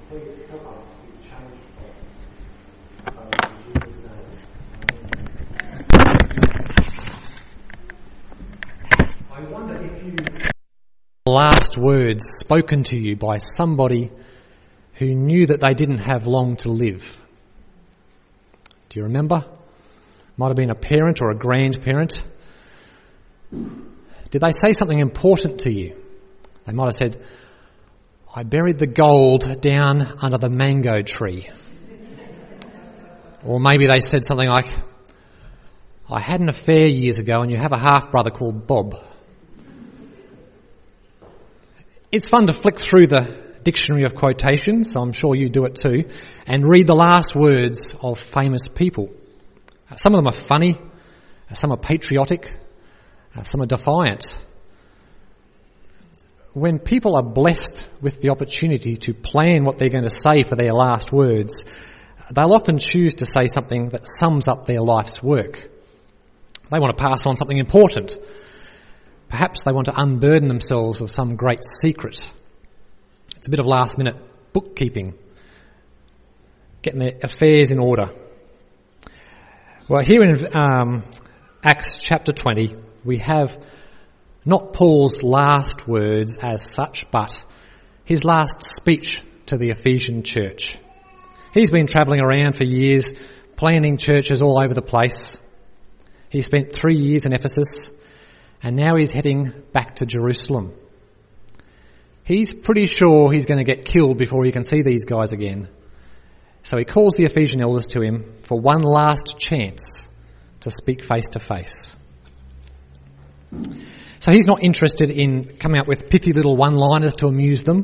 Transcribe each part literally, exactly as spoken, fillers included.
please help us be changed by it. In Jesus' name. I wonder if you... Last words spoken to you by somebody who knew that they didn't have long to live. Do you remember? Might have been a parent or a grandparent. Did they say something important to you? They might have said, I buried the gold down under the mango tree. Or maybe they said something like, I had an affair years ago and you have a half-brother called Bob. It's fun to flick through the dictionary of quotations, I'm sure you do it too, and read the last words of famous people. Some of them are funny, some are patriotic, some are defiant. When people are blessed with the opportunity to plan what they're going to say for their last words, they'll often choose to say something that sums up their life's work. They want to pass on something important. Perhaps they want to unburden themselves of some great secret. It's a bit of last-minute bookkeeping, getting their affairs in order. Well, here in um, Acts chapter twenty, we have not Paul's last words as such, but his last speech to the Ephesian church. He's been travelling around for years, planning churches all over the place. He spent three years in Ephesus, and now he's heading back to Jerusalem. He's pretty sure he's going to get killed before he can see these guys again. So he calls the Ephesian elders to him for one last chance to speak face to face. So he's not interested in coming up with pithy little one-liners to amuse them.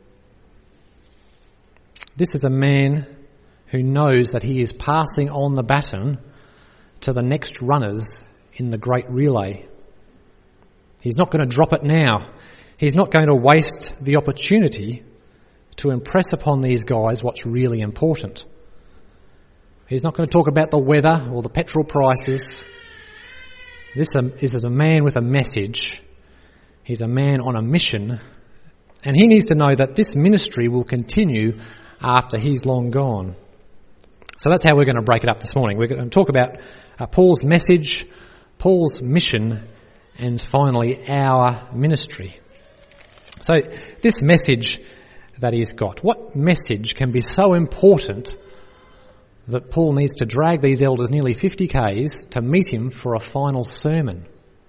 This is a man who knows that he is passing on the baton to the next runners in the great relay. He's not going to drop it now. He's not going to waste the opportunity to impress upon these guys what's really important. He's not going to talk about the weather or the petrol prices. This is a man with a message. He's a man on a mission, and he needs to know that this ministry will continue after he's long gone. So that's how we're going to break it up this morning. We're going to talk about uh, Paul's message, Paul's mission, and finally our ministry. So this message that he's got, what message can be so important that Paul needs to drag these elders nearly fifty kays to meet him for a final sermon?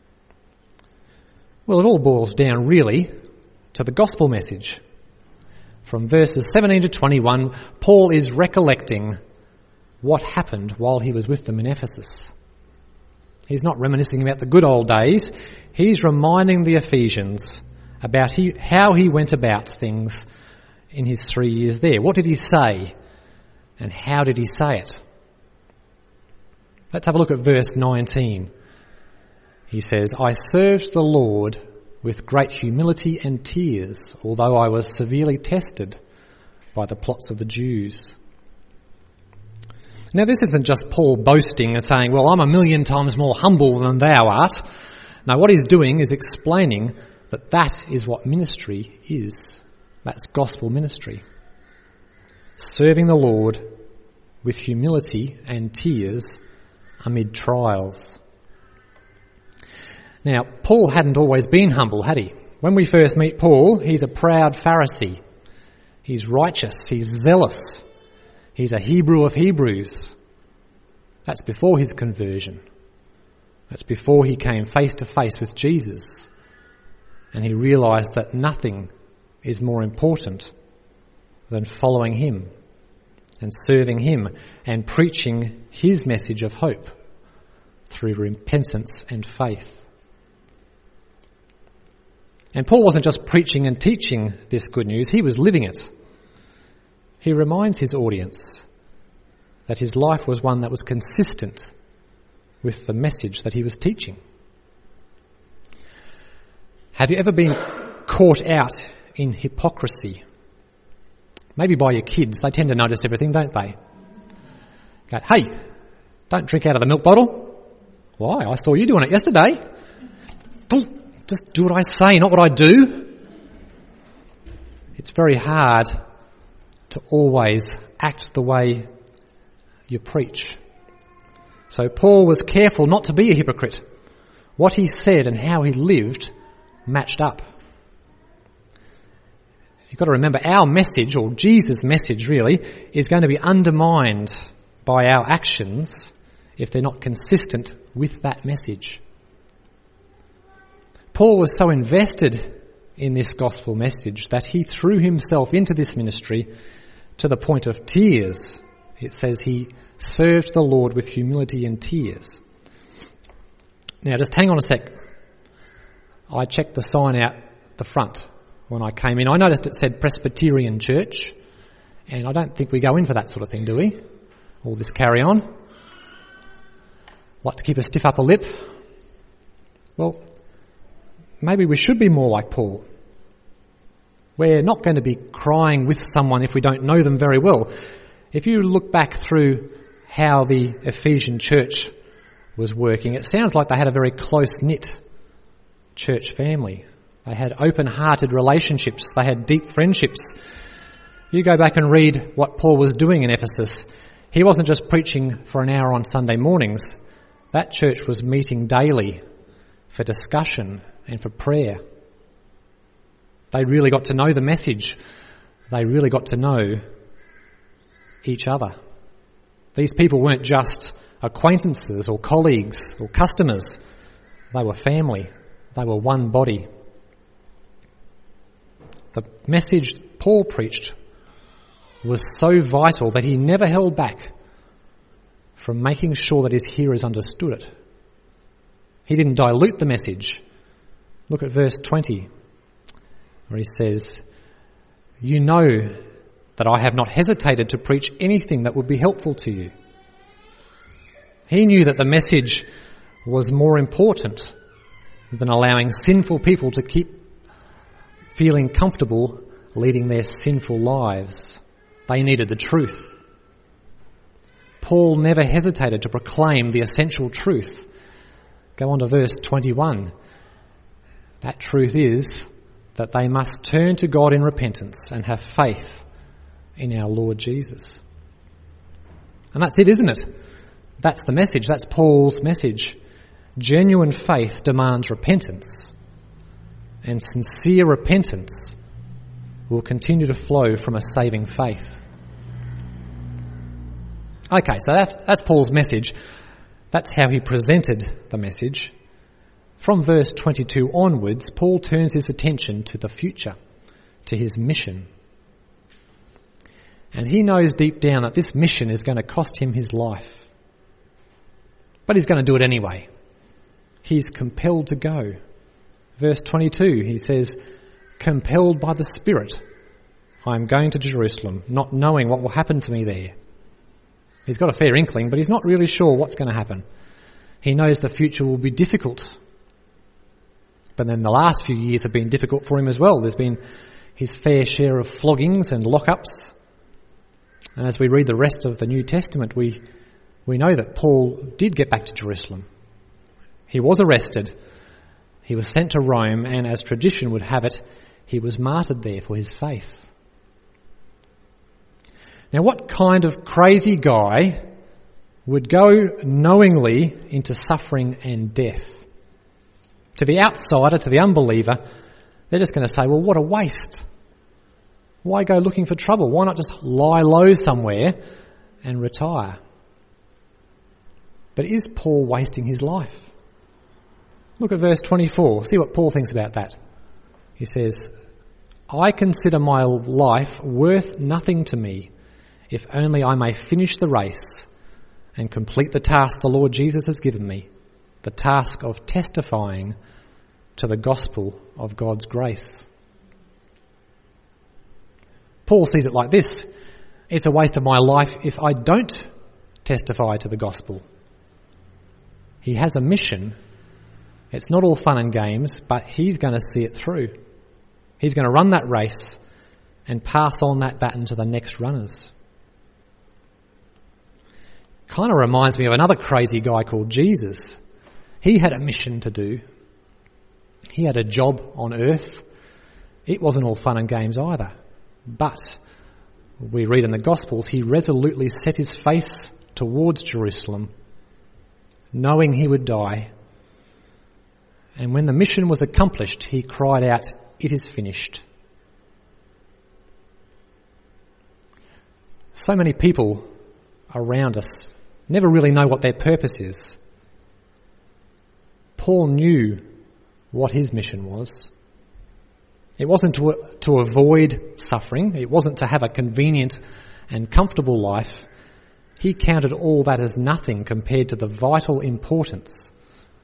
Well, it all boils down really to the gospel message. From verses seventeen to twenty-one, Paul is recollecting what happened while he was with them in Ephesus. He's not reminiscing about the good old days. He's reminding the Ephesians about he, how he went about things in his three years there. What did he say? And how did he say it? Let's have a look at verse nineteen. He says, I served the Lord with great humility and tears, although I was severely tested by the plots of the Jews. Now, this isn't just Paul boasting and saying, well, I'm a million times more humble than thou art. No, what he's doing is explaining that that is what ministry is. That's gospel ministry. Serving the Lord with humility and tears amid trials. Now, Paul hadn't always been humble, had he? When we first meet Paul, he's a proud Pharisee. He's righteous. He's zealous. He's a Hebrew of Hebrews. That's before his conversion. That's before he came face to face with Jesus. And he realised that nothing is more important than following him and serving him and preaching his message of hope through repentance and faith. And Paul wasn't just preaching and teaching this good news, he was living it. He reminds his audience that his life was one that was consistent with the message that he was teaching. Have you ever been caught out in hypocrisy? Maybe by your kids. They tend to notice everything, don't they? Go, hey, don't drink out of the milk bottle. Why? I saw you doing it yesterday. Just do what I say, not what I do. It's very hard to always act the way you preach. So Paul was careful not to be a hypocrite. What he said and how he lived matched up. You've got to remember, our message, or Jesus' message really, is going to be undermined by our actions if they're not consistent with that message. Paul was so invested in this gospel message that he threw himself into this ministry to the point of tears. It says he served the Lord with humility and tears. Now just hang on a sec. I checked the sign out the front when I came in. I noticed it said Presbyterian Church, and I don't think we go in for that sort of thing, do we? All this carry on. Like to keep a stiff upper lip. Well, maybe we should be more like Paul. We're not going to be crying with someone if we don't know them very well. If you look back through how the Ephesian church was working, it sounds like they had a very close-knit church family. They had open-hearted relationships. They had deep friendships. You go back and read what Paul was doing in Ephesus. He wasn't just preaching for an hour on Sunday mornings. That church was meeting daily for discussion and for prayer. They really got to know the message. They really got to know each other. These people weren't just acquaintances or colleagues or customers. They were family. They were one body. The message Paul preached was so vital that he never held back from making sure that his hearers understood it. He didn't dilute the message. Look at verse twenty, where he says, "You know that I have not hesitated to preach anything that would be helpful to you." He knew that the message was more important than allowing sinful people to keep feeling comfortable leading their sinful lives. They needed the truth. Paul never hesitated to proclaim the essential truth. Go on to verse twenty-one. That truth is that they must turn to God in repentance and have faith in our Lord Jesus. And that's it, isn't it? That's the message. That's Paul's message. Genuine faith demands repentance, and sincere repentance will continue to flow from a saving faith. Okay, so that, that's Paul's message. That's how he presented the message. From verse twenty-two onwards, Paul turns his attention to the future, to his mission. And he knows deep down that this mission is going to cost him his life. But he's going to do it anyway. He's compelled to go. Verse twenty-two, he says, "Compelled by the Spirit, I am going to Jerusalem, not knowing what will happen to me there." He's got a fair inkling, but he's not really sure what's going to happen. He knows the future will be difficult. But then the last few years have been difficult for him as well. There's been his fair share of floggings and lockups. And as we read the rest of the New Testament, we, we know that Paul did get back to Jerusalem. He was arrested. He was sent to Rome, and as tradition would have it, he was martyred there for his faith. Now, what kind of crazy guy would go knowingly into suffering and death? To the outsider, to the unbeliever, they're just going to say, well, what a waste. Why go looking for trouble? Why not just lie low somewhere and retire? But is Paul wasting his life? Look at verse twenty-four. See what Paul thinks about that. He says, "I consider my life worth nothing to me, if only I may finish the race and complete the task the Lord Jesus has given me, the task of testifying to the gospel of God's grace." Paul sees it like this: it's a waste of my life if I don't testify to the gospel. He has a mission. It's not all fun and games, but he's going to see it through. He's going to run that race and pass on that baton to the next runners. Kind of reminds me of another crazy guy called Jesus. He had a mission to do. He had a job on earth. It wasn't all fun and games either. But we read in the Gospels, he resolutely set his face towards Jerusalem, knowing he would die. And when the mission was accomplished, he cried out, "It is finished." So many people around us never really know what their purpose is. Paul knew what his mission was. It wasn't to, to avoid suffering. It wasn't to have a convenient and comfortable life. He counted all that as nothing compared to the vital importance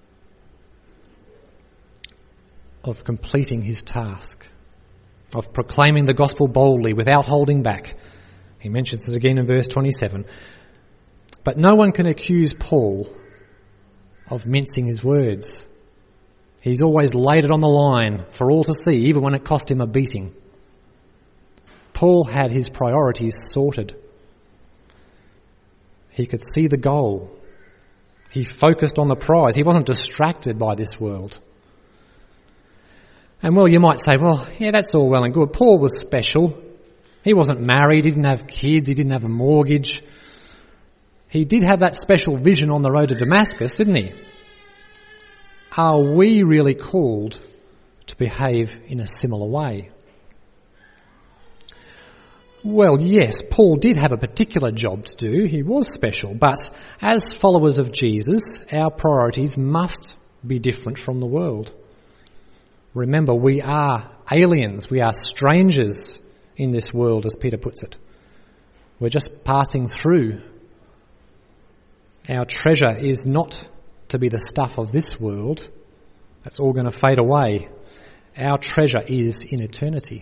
of completing his task, of proclaiming the gospel boldly without holding back. He mentions it again in verse twenty-seven. But no one can accuse Paul of mincing his words. He's always laid it on the line for all to see, even when it cost him a beating. Paul had his priorities sorted. He could see the goal. He focused on the prize. He wasn't distracted by this world. And well, you might say, well, yeah, that's all well and good. Paul was special. He wasn't married. He didn't have kids. He didn't have a mortgage. He did have that special vision on the road to Damascus, didn't he? Are we really called to behave in a similar way? Well, yes, Paul did have a particular job to do. He was special, but as followers of Jesus, our priorities must be different from the world. Remember, we are aliens. We are strangers in this world, as Peter puts it. We're just passing through. Our treasure is not to be the stuff of this world. That's all going to fade away. Our treasure is in eternity.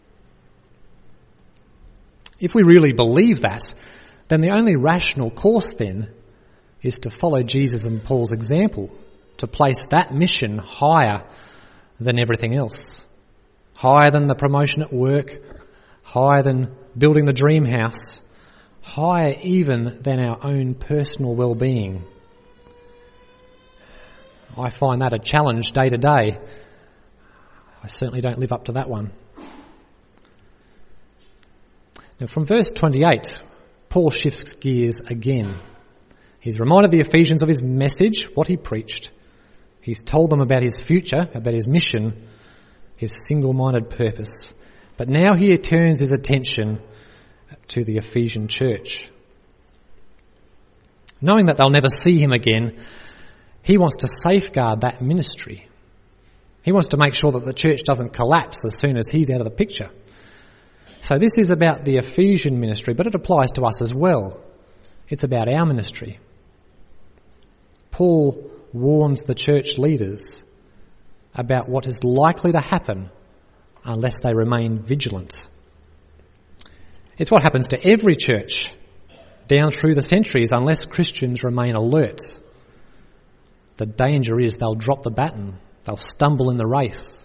If we really believe that, then the only rational course then is to follow Jesus and Paul's example, to place that mission higher than everything else, higher than the promotion at work, higher than building the dream house, higher even than our own personal well-being. I find that a challenge day to day. I certainly don't live up to that one. Now from verse twenty-eight, Paul shifts gears again. He's reminded the Ephesians of his message, what he preached. He's told them about his future, about his mission, his single-minded purpose. But now he turns his attention to the Ephesian church. Knowing that they'll never see him again, he wants to safeguard that ministry. He wants to make sure that the church doesn't collapse as soon as he's out of the picture. So this is about the Ephesian ministry, but it applies to us as well. It's about our ministry. Paul warns the church leaders about what is likely to happen unless they remain vigilant. It's what happens to every church down through the centuries unless Christians remain alert. The danger is they'll drop the baton. They'll stumble in the race.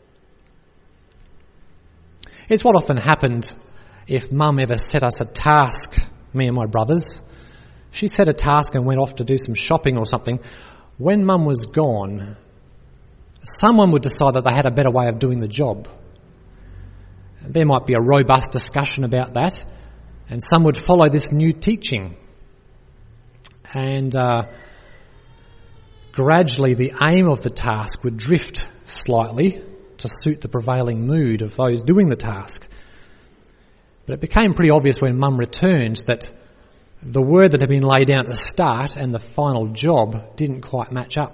It's what often happened if Mum ever set us a task, me and my brothers. She set a task and went off to do some shopping or something. When Mum was gone, someone would decide that they had a better way of doing the job. There might be a robust discussion about that, and some would follow this new teaching. And uh, gradually the aim of the task would drift slightly to suit the prevailing mood of those doing the task. But it became pretty obvious when Mum returned that the word that had been laid down at the start and the final job didn't quite match up.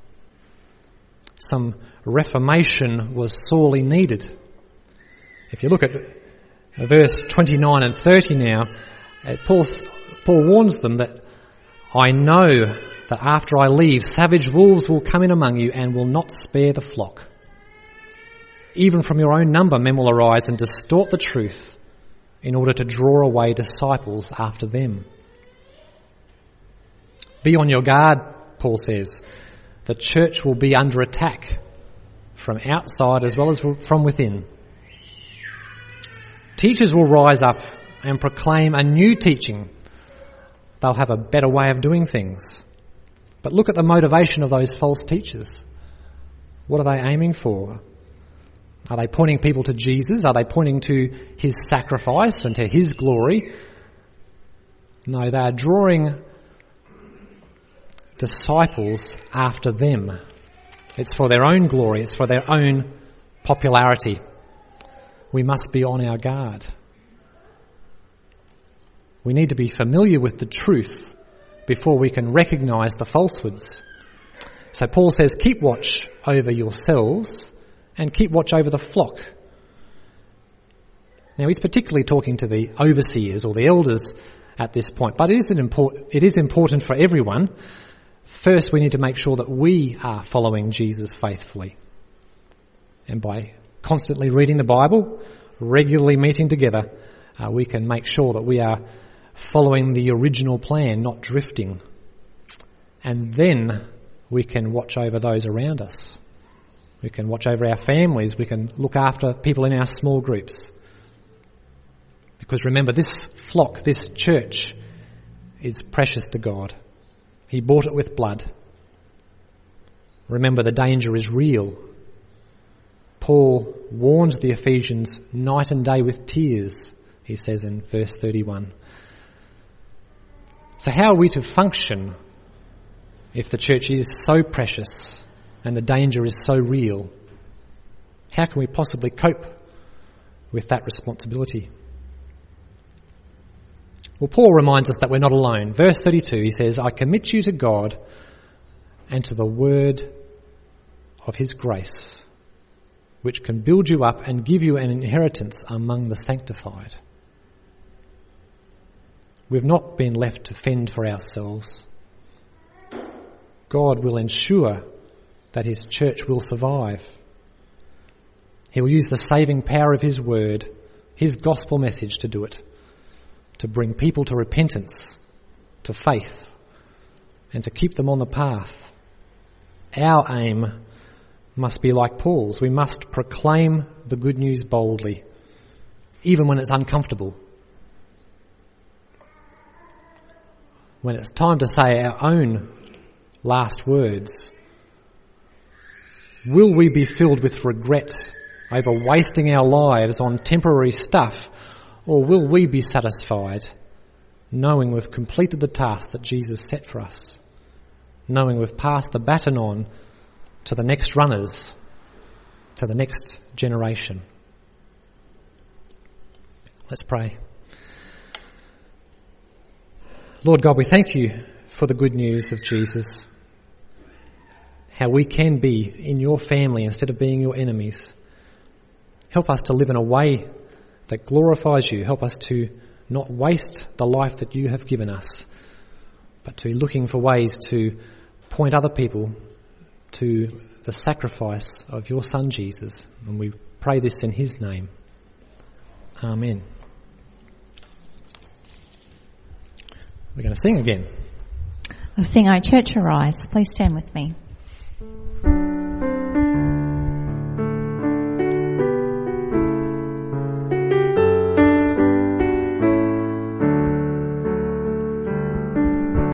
Some reformation was sorely needed. If you look at verse twenty-nine and thirty now, Paul, Paul warns them that I know that after I leave, savage wolves will come in among you and will not spare the flock. Even from your own number men will arise and distort the truth in order to draw away disciples after them. Be on your guard, Paul says. The church will be under attack from outside as well as from within. Teachers will rise up and proclaim a new teaching. They'll have a better way of doing things. But look at the motivation of those false teachers. What are they aiming for? Are they pointing people to Jesus? Are they pointing to his sacrifice and to his glory? No, they are drawing disciples after them. It's for their own glory. It's for their own popularity. We must be on our guard. We need to be familiar with the truth before we can recognise the falsehoods. So Paul says, keep watch over yourselves and keep watch over the flock. Now he's particularly talking to the overseers or the elders at this point, but it is, an import- it is important for everyone. First, we need to make sure that we are following Jesus faithfully. And by constantly reading the Bible, regularly meeting together, uh, we can make sure that we are following the original plan, not drifting. And then we can watch over those around us. We can watch over our families. We can look after people in our small groups. Because remember, this flock, this church, is precious to God. He bought it with blood. Remember, the danger is real. Paul warned the Ephesians night and day with tears, he says in verse thirty-one. So how are we to function if the church is so precious and the danger is so real? How can we possibly cope with that responsibility? Well, Paul reminds us that we're not alone. Verse thirty-two, he says, I commit you to God and to the word of his grace, which can build you up and give you an inheritance among the sanctified. We've not been left to fend for ourselves. God will ensure that his church will survive. He will use the saving power of his word, his gospel message to do it, to bring people to repentance, to faith, and to keep them on the path. Our aim must be like Paul's. We must proclaim the good news boldly, even when it's uncomfortable. When it's time to say our own last words, will we be filled with regret over wasting our lives on temporary stuff, or will we be satisfied knowing we've completed the task that Jesus set for us, knowing we've passed the baton on to the next runners, to the next generation? Let's pray. Lord God, we thank you for the good news of Jesus, how we can be in your family instead of being your enemies. Help us to live in a way that glorifies you. Help us to not waste the life that you have given us, but to be looking for ways to point other people to the sacrifice of your Son Jesus. And we pray this in his name. Amen. We're going to sing again. We'll sing O Church Arise. Please stand with me.